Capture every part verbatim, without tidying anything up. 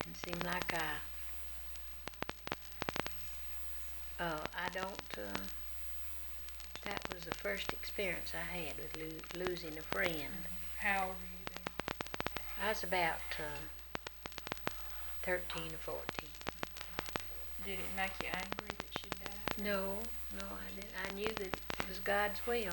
It seemed like I, uh, I don't, uh, that was the first experience I had with lo- losing a friend. Mm-hmm. How old were you then? I was about uh, thirteen or fourteen. Did it make you angry that she died? No, no, I didn't. I knew that it was God's will.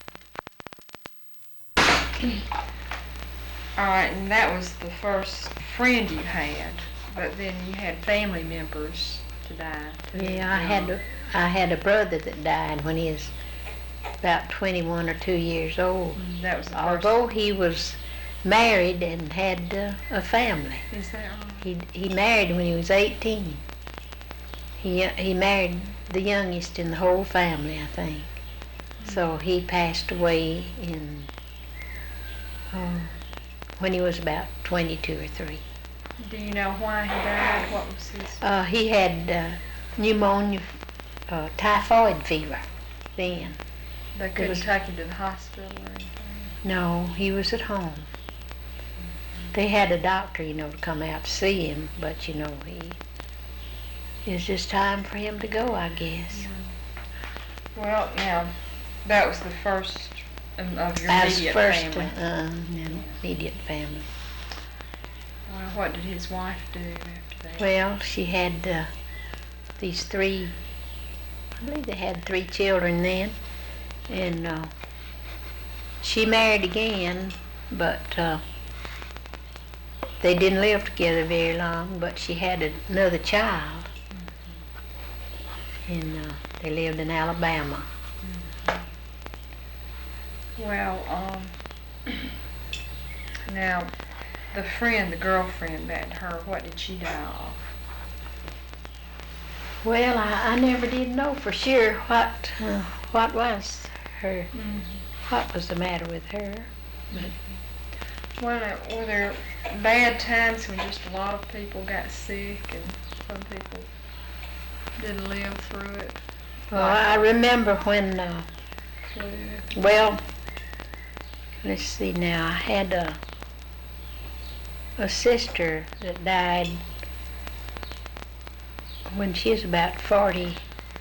Alright, and that was the first friend you had, but then you had family members to die too. Yeah, I had a, I had a brother that died when he was about twenty-one or two years old. Mm, that was the Although first. he was married and had uh, a family. Is that right? He he married when he was eighteen. He he married the youngest in the whole family, I think. Mm-hmm. So he passed away in uh, when he was about twenty-two or three. Do you know why he died? What was his? Uh, he had uh, pneumonia, uh, typhoid fever then. They couldn't was, take him to the hospital or anything? No, he was at home. They had a doctor, you know, to come out to see him, but, you know, he, it was just time for him to go, I guess. Mm-hmm. Well, yeah, that was the first of your As immediate first, family. Uh, immediate family. Well, what did his wife do after that? Well, she had uh, these three, I believe they had three children then, and uh, she married again, but uh, they didn't live together very long, but she had another child, mm-hmm. and uh, they lived in Alabama. Mm-hmm. Well, um, now, the friend, the girlfriend that her, what did she die of? Well, I, I never did know for sure what uh, what was her, mm-hmm. what was the matter with her. But well, were there bad times when just a lot of people got sick and some people didn't live through it? Well, like, I remember when, uh, well, let's see now, I had a a sister that died when she was about forty,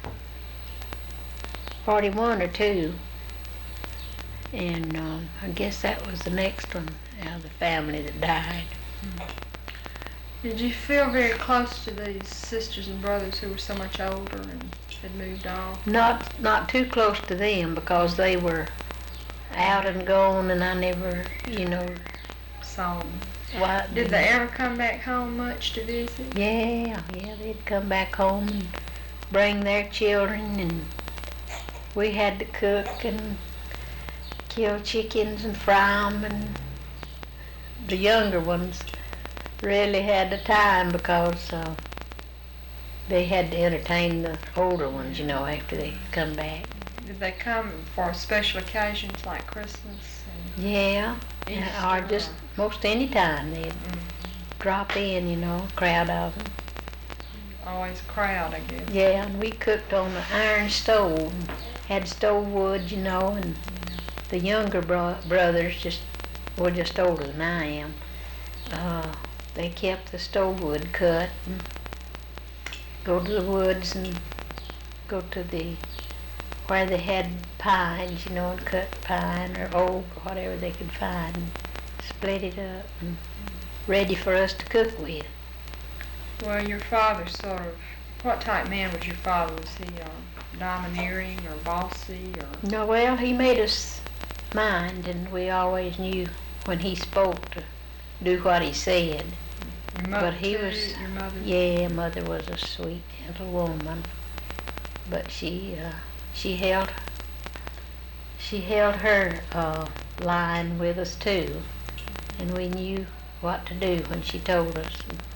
forty-one or two, and um, I guess that was the next one out of the family that died. Did you feel very close to these sisters and brothers who were so much older and had moved off? Not, not too close to them because they were out and gone, and I never, you know, saw them. What, did they ever come back home much to visit? Yeah, yeah, they'd come back home and bring their children, and we had to cook and kill chickens and fry them, and the younger ones really had the time because uh, they had to entertain the older ones, you know, after they come back. Did they come for special occasions like Christmas? And yeah, Easter, or just most any time they'd mm-hmm. drop in, you know, a crowd of them. Always a crowd, I guess. Yeah, and we cooked on the iron stove, had stove wood, you know, and yeah. the younger bro- brothers just were just older than I am. Uh, they kept the stove wood cut and go to the woods and go to the where they had pines, you know, and cut pine or oak or whatever they could find, and split it up and ready for us to cook with. Well, your father sort of, what type man was your father? Was he uh, domineering or bossy or? No, well, he made us mind, and we always knew when he spoke to do what he said. Your mother but he too? was, your mother? Yeah, mother was a sweet little woman, but she uh, she held she held her uh, line with us too, and we knew what to do when she told us.